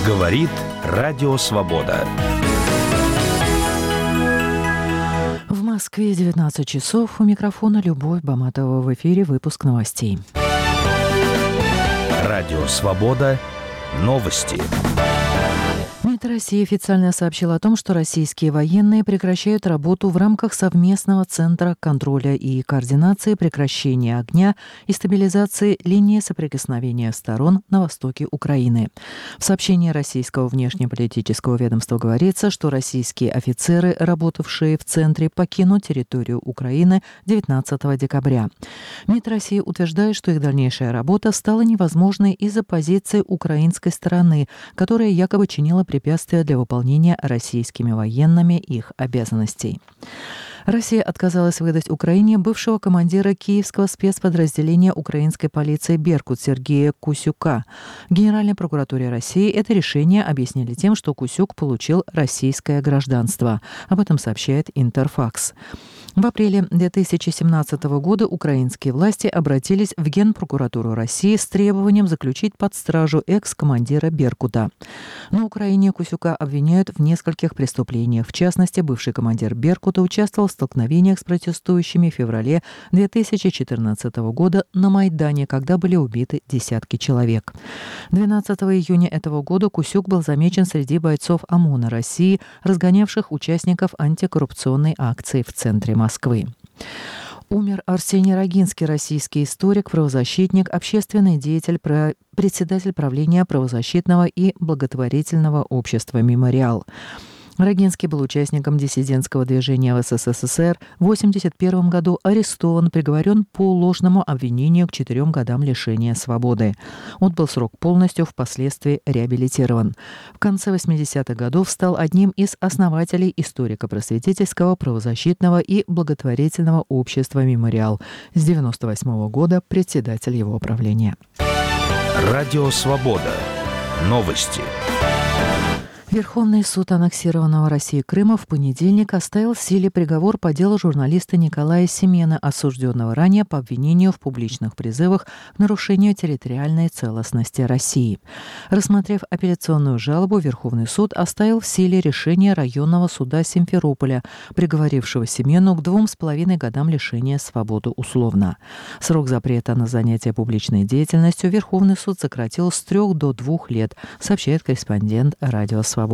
Говорит Радио Свобода. В Москве 19 часов. У микрофона Любовь Баматова. В эфире выпуск новостей. Радио Свобода. Новости. МИД России официально сообщил о том, что российские военные прекращают работу в рамках совместного Центра контроля и координации прекращения огня и стабилизации линии соприкосновения сторон на востоке Украины. В сообщении российского внешнеполитического ведомства говорится, что российские офицеры, работавшие в Центре, покинут территорию Украины 19 декабря. МИД России утверждает, что их дальнейшая работа стала невозможной из-за позиции украинской стороны, которая якобы чинила препятствия для выполнения российскими военными их обязанностей. Россия отказалась выдать Украине бывшего командира киевского спецподразделения украинской полиции «Беркут» Сергея Кусюка. В Генеральной прокуратуре России это решение объяснили тем, что Кусюк получил российское гражданство. Об этом сообщает Интерфакс. В апреле 2017 года украинские власти обратились в Генпрокуратуру России с требованием заключить под стражу экс-командира «Беркута». На Украине Кусюка обвиняют в нескольких преступлениях. В частности, бывший командир «Беркута» участвовал в столкновениях с протестующими в феврале 2014 года на Майдане, когда были убиты десятки человек. 12 июня этого года Кусюк был замечен среди бойцов ОМОНа России, разгонявших участников антикоррупционной акции в центре Москвы. Умер Арсений Рогинский, российский историк, правозащитник, общественный деятель, председатель правления правозащитного и благотворительного общества «Мемориал». Рогинский был участником диссидентского движения в СССР. В 1981 году арестован, приговорен по ложному обвинению к 4 годам лишения свободы. Отбыл срок полностью, впоследствии реабилитирован. В конце 80-х годов стал одним из основателей историко-просветительского, правозащитного и благотворительного общества «Мемориал». С 1998 года председатель его правления. Радио Свобода. Новости. Верховный суд аннексированного Россией Крыма в понедельник оставил в силе приговор по делу журналиста Николая Семена, осужденного ранее по обвинению в публичных призывах к нарушению территориальной целостности России. Рассмотрев апелляционную жалобу, Верховный суд оставил в силе решение районного суда Симферополя, приговорившего Семену к 2,5 годам лишения свободы условно. Срок запрета на занятие публичной деятельностью Верховный суд сократил с 3 до 2 лет, сообщает корреспондент Радио Свобода.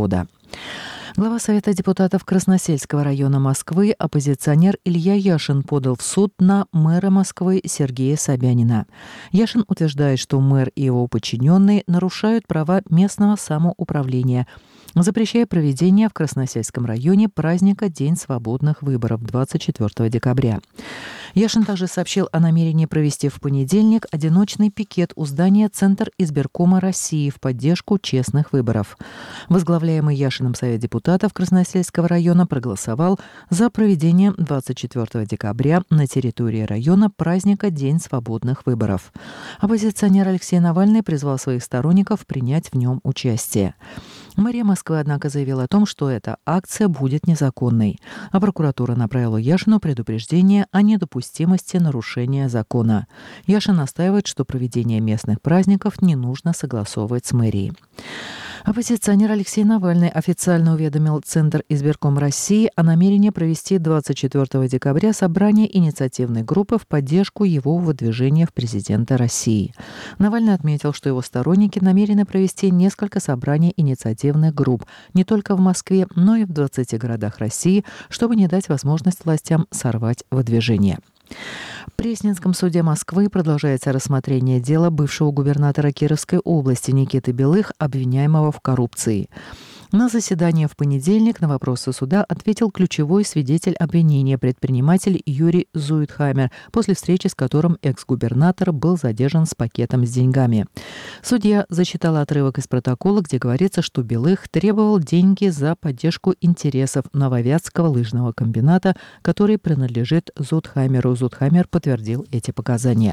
Глава Совета депутатов Красносельского района Москвы, оппозиционер Илья Яшин, подал в суд на мэра Москвы Сергея Собянина. Яшин утверждает, что мэр и его подчиненные нарушают права местного самоуправления, запрещая проведение в Красносельском районе праздника День свободных выборов 24 декабря. Яшин также сообщил о намерении провести в понедельник одиночный пикет у здания Центр избиркома России в поддержку честных выборов. Возглавляемый Яшиным Совет депутатов Красносельского района проголосовал за проведение 24 декабря на территории района праздника День свободных выборов. Оппозиционер Алексей Навальный призвал своих сторонников принять в нем участие. Мэрия Москвы, однако, заявила о том, что эта акция будет незаконной, а прокуратура направила Яшину предупреждение о недопустимости нарушения закона. Яшин настаивает, что проведение местных праздников не нужно согласовывать с мэрией. Оппозиционер Алексей Навальный официально уведомил Центр избирком России о намерении провести 24 декабря собрание инициативной группы в поддержку его выдвижения в президенты России. Навальный отметил, что его сторонники намерены провести несколько собраний инициативных групп не только в Москве, но и в 20 городах России, чтобы не дать возможность властям сорвать выдвижение. В Пресненском суде Москвы продолжается рассмотрение дела бывшего губернатора Кировской области Никиты Белых, обвиняемого в коррупции. На заседании в понедельник на вопросы суда ответил ключевой свидетель обвинения, предприниматель Юрий Зуитхаймер, после встречи с которым экс-губернатор был задержан с пакетом с деньгами. Судья зачитала отрывок из протокола, где говорится, что Белых требовал деньги за поддержку интересов Нововятского лыжного комбината, который принадлежит Зуитхаймеру. Зуитхаймер подтвердил эти показания.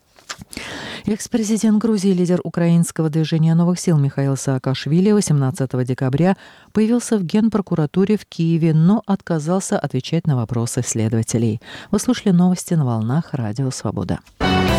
Экс-президент Грузии, лидер украинского движения «Новых сил» Михаил Саакашвили 18 декабря появился в Генпрокуратуре в Киеве, но отказался отвечать на вопросы следователей. Вы слушали новости на волнах Радио Свобода.